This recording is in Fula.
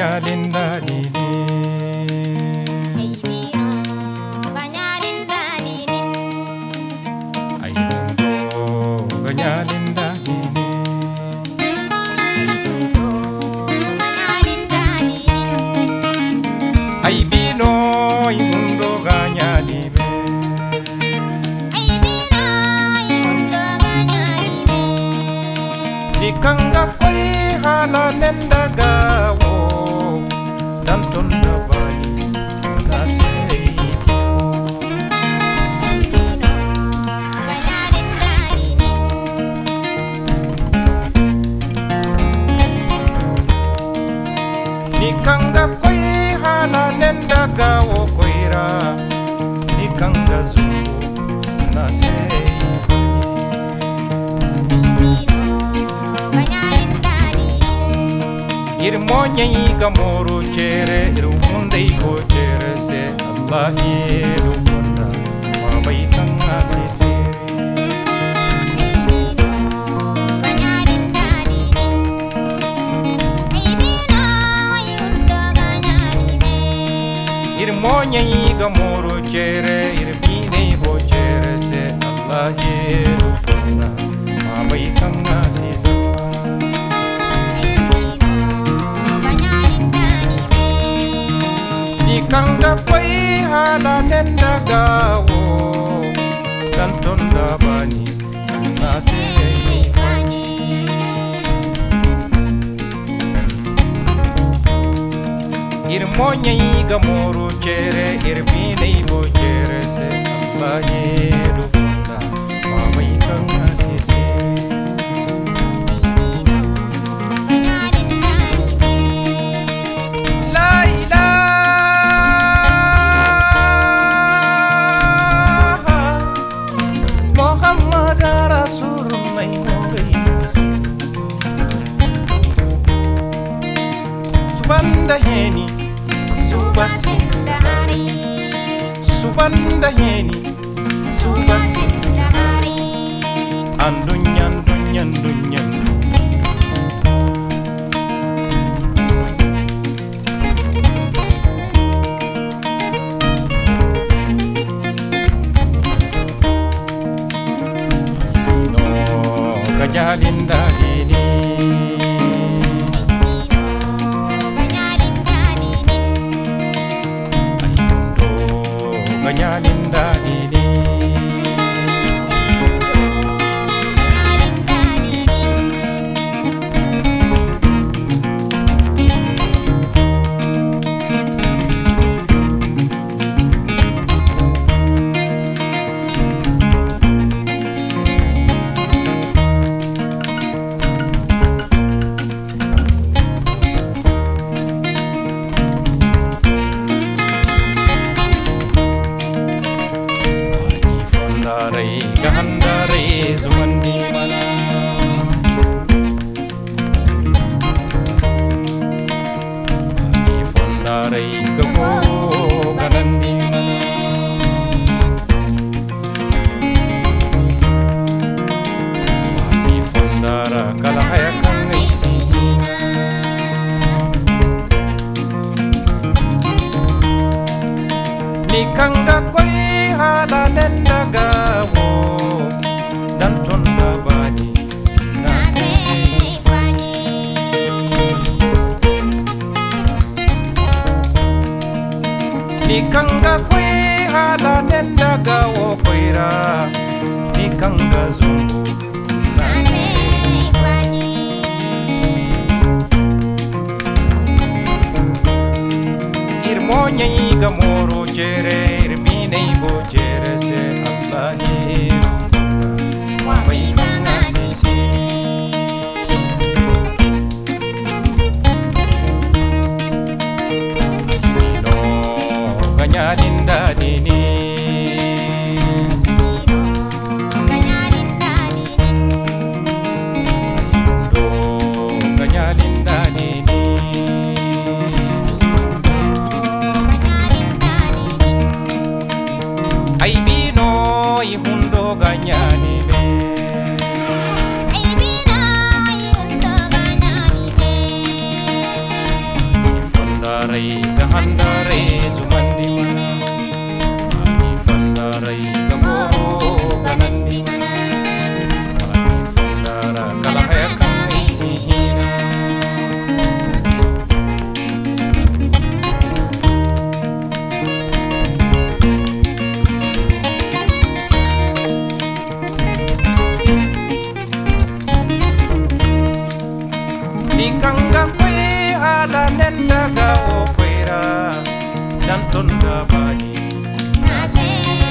ganyalinda dini. Ay biro ganyalinda dini. Ay mundo ganyalinda dini. Ganyalinda dini. Ay bino ay mundo ganyalibe. Ay biro mundo ganyalibe. Nikanga koi hana nenda gawo danton da bani na sei kifo. Biro ganyalinda dini. Nikanga koi hana nenda gawo koira. Nikanga zungu na sei fani. Biro ganyalinda dini. Irmonya iga moro chere irmunde iko chere se Allah iru kona mabai tanga sisiri. Biro ganyalinda dini. Ay biro mundo ganyalibe. Irmonya iga moro chere irbine iko chere se Allah iru kona mabai tanga sisiri. Nikanga koi hana nenda gawo danton da bani na sei fani. Irmonya iga moro chere irbine iko chere se Allah iru kona mabai tanga sisiri. La ilaha Muhammad Rasulullah Subanda heni Subanda heni Andunyan dunyan dunyan. Ganyalinda dini. Mundo ganyalinda dini. Fondarai gahandarai zumandi mana. Fondarai gabo ganandi mana. Fondara kalahaya kang isihina. Nikanga koi hana nenda gawo danton da bani na sei fani. Nikanga koi hana nenda gawo koira. Nikanga zungu na sei fani. Irmonya iga moro chere irbine iko chere se Allah iru kona mabai tanga sisiri. Bino ganyalinda dini. Mundo ganyalinda dini. Ay bino ay hundo ganyalibe. Ay biro mundo ganyalibe. kui ala nenda ga o koira dan tonga bani Nase